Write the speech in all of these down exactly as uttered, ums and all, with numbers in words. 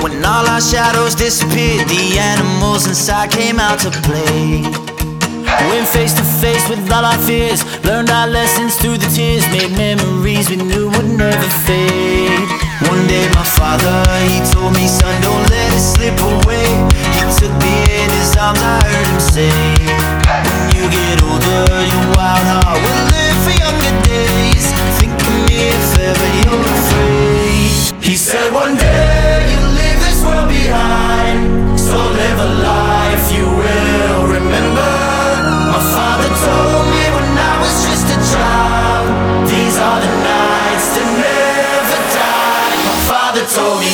When all our shadows disappeared, the animals inside came out to play. Went face to face with all our fears, learned our lessons through the tears, made memories we knew would never fade. One day my father, he told me, son, don't let it slip away. He took me in his arms, I heard him say, when you get older, your wild heart will live for younger days. Think of me if ever you're afraid. He said one day you'll leave this world behind, so live a life you will remember. My father told me when I was just a child, these are the nights that never die. My father told me.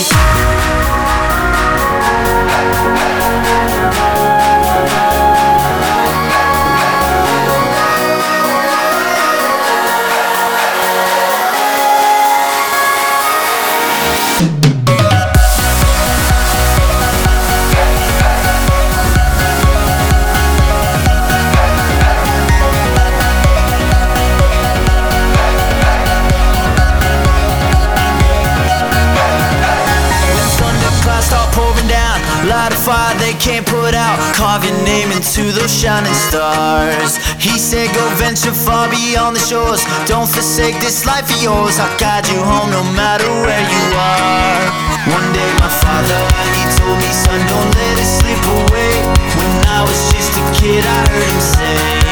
Light a fire they can't put out, carve your name into those shining stars. He said go venture far beyond the shores, don't forsake this life of yours. I'll guide you home no matter where you are. One day my father, he told me, son, don't let it slip away. When I was just a kid I heard him say,